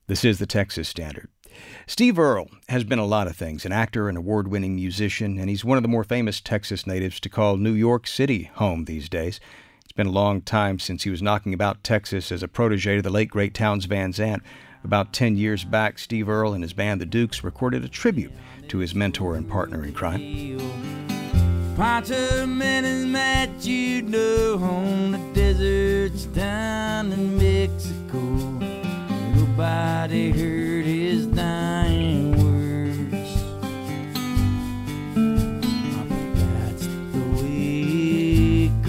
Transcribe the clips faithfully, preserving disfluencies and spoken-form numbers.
This is the Texas Standard. Steve Earle has been a lot of things, an actor, an award-winning musician, and he's one of the more famous Texas natives to call New York City home these days. It's been a long time since he was knocking about Texas as a protege to the late, great Townes Van Zandt. About ten years back, Steve Earle and his band, The Dukes, recorded a tribute to his mentor and partner in crime. Bunch of men met you know on the deserts down in Mexico. Nobody heard his dying words. But that's the way it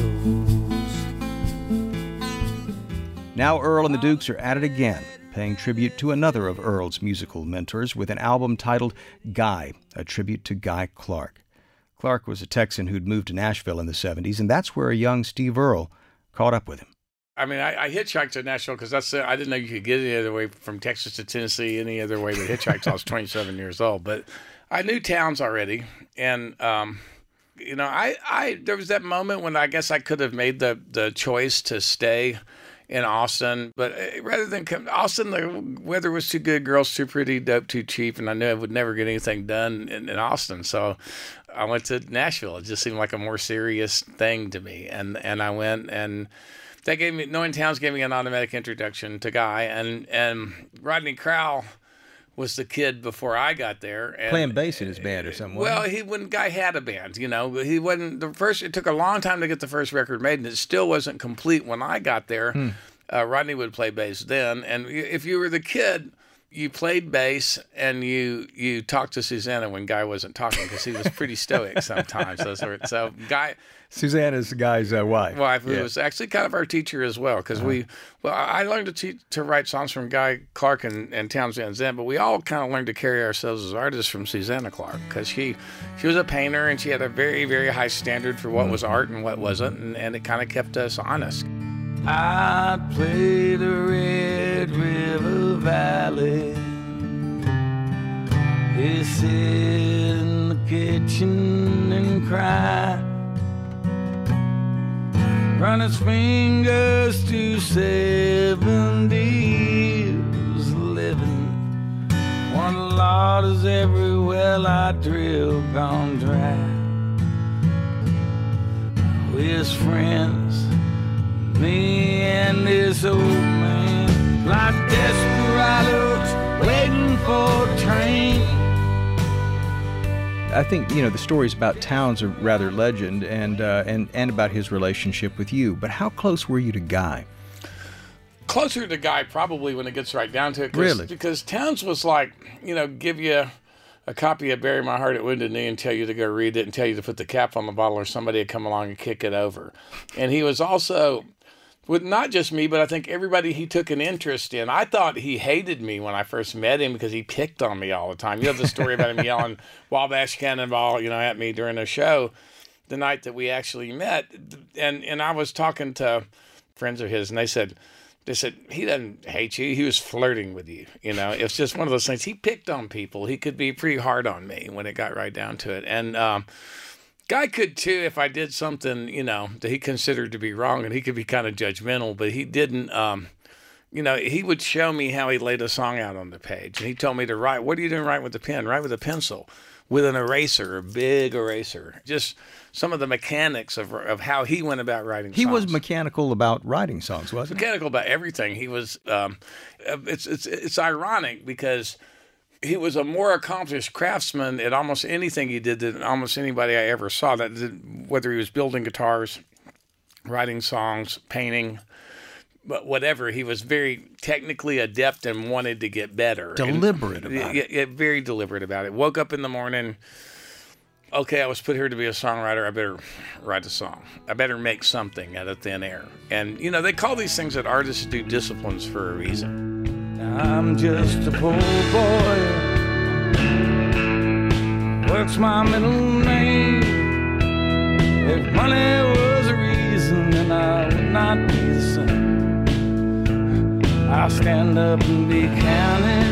goes. Now Earle and the Dukes are at it again, paying tribute to another of Earle's musical mentors with an album titled Guy, a tribute to Guy Clark. Clark was a Texan who'd moved to Nashville in the seventies, and that's where a young Steve Earle caught up with him. I mean, I, I hitchhiked to Nashville because that's I didn't know you could get any other way from Texas to Tennessee any other way but hitchhike till I was twenty-seven years old. But I knew Townes already, and um, you know, I, I there was that moment when I guess I could have made the the choice to stay in Austin, but rather than come Austin, the weather was too good, girls too pretty, dope too cheap, and I knew I would never get anything done in, in Austin. So I went to Nashville. It just seemed like a more serious thing to me, and and I went and. They gave me, knowing Townes gave me an automatic introduction to Guy, and, and Rodney Crowell was the kid before I got there. And, playing bass in his band or something. Well, he when Guy had a band, you know, he wasn't the first. It took a long time to get the first record made, and it still wasn't complete when I got there. Hmm. Uh, Rodney would play bass then, and if you were the kid, you played bass and you you talked to Susanna when Guy wasn't talking because he was pretty stoic sometimes. So, so Guy. Susanna's the Guy's uh, wife. Wife, who yeah. was actually kind of our teacher as well, because uh-huh. we, well, I learned to teach, to write songs from Guy Clark and, and Townes Van Zandt, but we all kind of learned to carry ourselves as artists from Susanna Clark, because she, she was a painter and she had a very, very high standard for what mm-hmm. was art and what wasn't, and, and it kind of kept us honest. I'd play the Red River Valley. He'd sit in the kitchen and cry. Run his fingers to seventy years living. One lot is every well I drill gone dry. We're friends, me and this old man, like desperados waiting for a train. I think, you know, the stories about Townes are rather legend, and uh, and and about his relationship with you. But how close were you to Guy? Closer to Guy, probably, when it gets right down to it. Really? Because Townes was like, you know, give you a copy of Bury My Heart at Wounded Knee and tell you to go read it and tell you to put the cap on the bottle, or somebody would come along and kick it over. And he was also, with not just me, but I think everybody he took an interest in. I thought he hated me when I first met him because he picked on me all the time. You have the story about him yelling Wabash Cannonball, you know, at me during a show the night that we actually met. And and I was talking to friends of his, and they said, they said, he doesn't hate you. He was flirting with you. You know, it's just one of those things. He picked on people. He could be pretty hard on me when it got right down to it. And, um, Guy could too if I did something, you know, that he considered to be wrong, and he could be kind of judgmental, but he didn't, um, you know, he would show me how he laid a song out on the page, and he told me to write. What are you doing? Write with a pen, write with a pencil, with an eraser, a big eraser. Just some of the mechanics of of how he went about writing he songs. He was mechanical about writing songs, wasn't he? Mechanical about everything. He was, um, it's, it's, it's ironic because he was a more accomplished craftsman at almost anything he did than almost anybody I ever saw. That did, whether he was building guitars, writing songs, painting, but whatever, he was very technically adept and wanted to get better. Deliberate and, about yeah, it. Yeah, very deliberate about it. Woke up in the morning. Okay, I was put here to be a songwriter. I better write a song. I better make something out of thin air. And you know, they call these things that artists do disciplines for a reason. I'm just a poor boy. What's my middle name? If money was a reason, then I would not be the same. I'll stand up and be counted.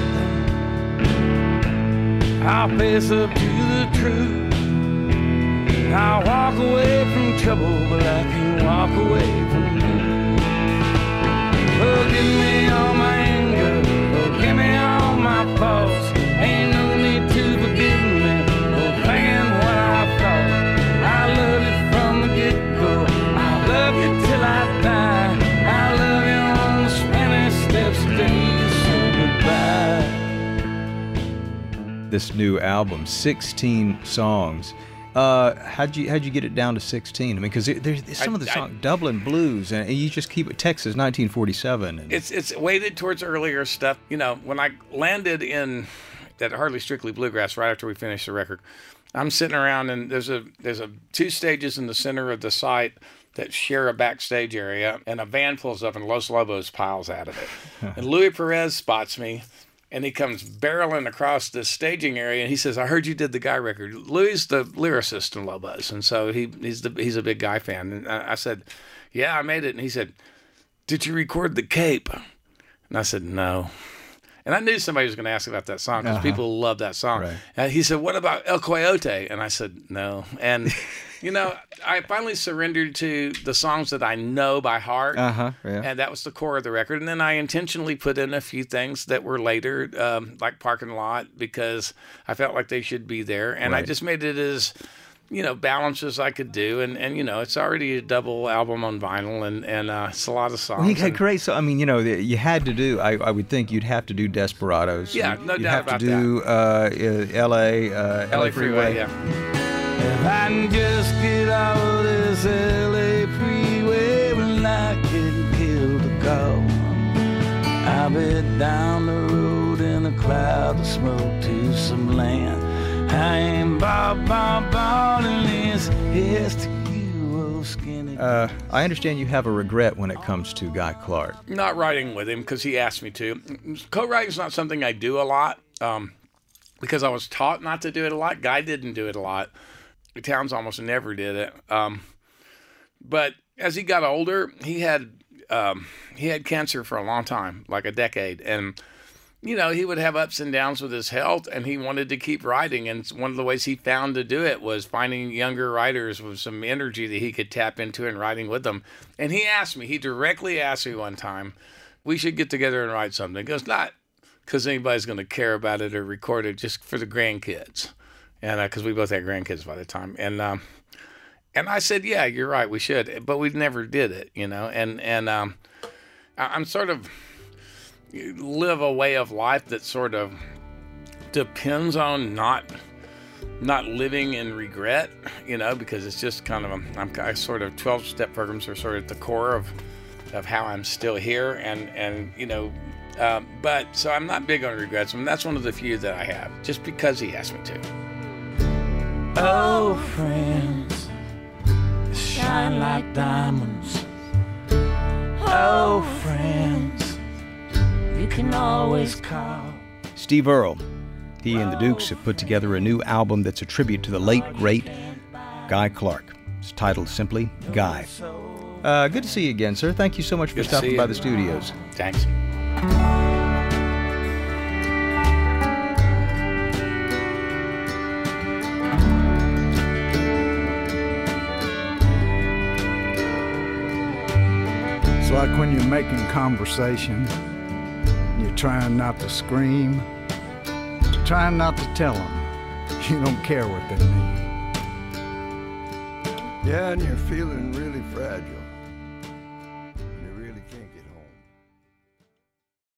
I'll face up to the truth. I'll walk away from trouble, but I can't walk away from you. Forgive me all my anger, forgive me all this new album, sixteen songs. Uh, how'd you how'd you get it down to sixteen? I mean, because there's some I, of the I, songs, Dublin Blues, and you just keep it Texas, nineteen forty-seven. And it's it's weighted towards earlier stuff. You know, when I landed in that Hardly Strictly Bluegrass right after we finished the record, I'm sitting around and there's a there's a two stages in the center of the site that share a backstage area, and a van pulls up and Los Lobos piles out of it, and Louis Perez spots me. And he comes barreling across this staging area, and he says, "I heard you did the Guy record." Louis the lyricist in Lobos, and so he he's the he's a big Guy fan. And I, I said, "Yeah, I made it." And he said, "Did you record the Cape?" And I said, "No." And I knew somebody was going to ask about that song because uh-huh. people love that song. Right. And he said, "What about El Coyote?" And I said, "No." And you know, I finally surrendered to the songs that I know by heart, uh-huh, yeah. and that was the core of the record. And then I intentionally put in a few things that were later, um, like Parking Lot, because I felt like they should be there. And right. I just made it as, you know, balanced as I could do. And, and you know, it's already a double album on vinyl, and, and uh, it's a lot of songs. Well, you had and, great, so I mean, you know, you had to do, I, I would think you'd have to do Desperados. Yeah, no you'd doubt have about to do that. Uh, L A, uh, L A Freeway, yeah. If I can just get out of this L A freeway when I get killed to go, I'll be down the road in a cloud of smoke to some land. I ain't Bob, Bob, Bob, and this here's to you, oh skinny. Uh, I understand you have a regret when it comes to Guy Clark. Not writing with him because he asked me to. Co-writing is not something I do a lot um, because I was taught not to do it a lot. Guy didn't do it a lot. Towns almost never did it. Um, but as he got older, he had um, he had cancer for a long time, like a decade. And, you know, he would have ups and downs with his health, and he wanted to keep writing. And one of the ways he found to do it was finding younger writers with some energy that he could tap into and writing with them. And he asked me, he directly asked me one time, we should get together and write something. He goes, not because anybody's going to care about it or record it, just for the grandkids. And because uh, we both had grandkids by the time, and um, and I said, yeah, you're right, we should, but we never did it, you know. And and um, I, I'm sort of live a way of life that sort of depends on not not living in regret, you know, because it's just kind of a, I'm I sort of twelve step programs are sort of at the core of of how I'm still here, and and you know. Um, but so I'm not big on regrets, and that's one of the few that I have, just because he asked me to. Oh, friends, shine like diamonds. Oh, friends, you can always call. Steve Earle. He and the Dukes have put together a new album that's a tribute to the late, great Guy Clark. It's titled simply Guy. Uh, good to see you again, sir. Thank you so much for Good stopping by you. the studios. Thanks. It's like when you're making conversation, you're trying not to scream, you're trying not to tell them you don't care what they mean. Yeah, and you're feeling really fragile.